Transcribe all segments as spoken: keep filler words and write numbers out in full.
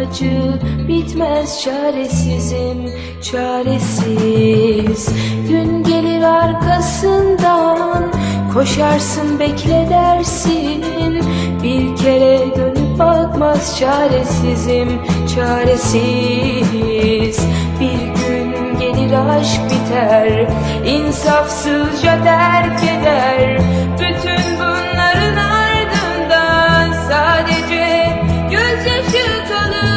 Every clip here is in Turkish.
acı bitmez, çaresizim, çaresiz. Gün gelir arkasından, koşarsın bekle dersin, bir kere dönüp bakmaz, çaresizim, çaresiz. Bir gün gelir aşk biter, insafsızca terk eder. Bütün bunların ardından sadece gözyaşı kalır.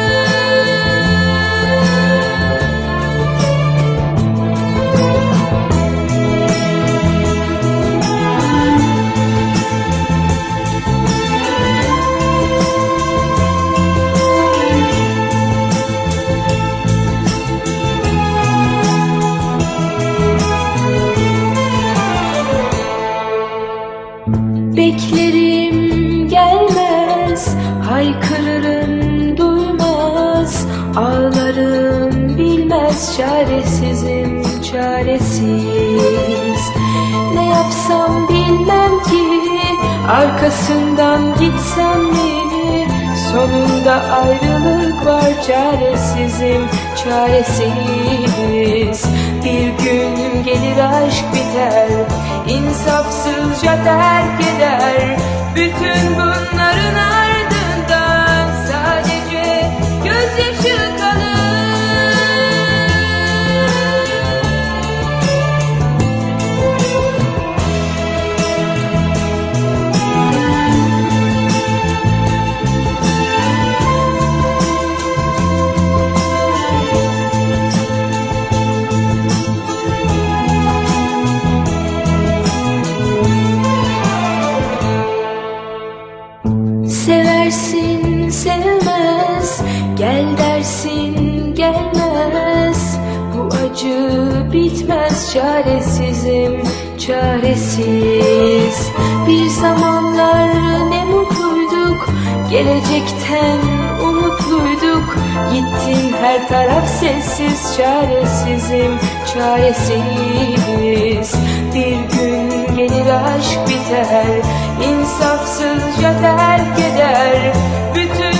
Beklerim gelmez, haykırırım duymaz, ağlarım bilmez, çaresizim, çaresiz. Ne yapsam bilmem ki, arkasından gitsem mi, sonunda ayrılık var, çaresizim, çaresiz. Bir gün gelir aşk biter, insafsızca terk eder. Bütün bunların ardından sadece gözyaşı kalır. Seversin sevmez, gel dersin gelmez. Bu acı bitmez, çaresizim, çaresiz. Bir zamanlar ne mutluyduk, gelecekten umutluyduk. Gittin her taraf sessiz, çaresizim, çaresiz. Bir gün gelir aşk biter, insafsızca terk eder. Bütün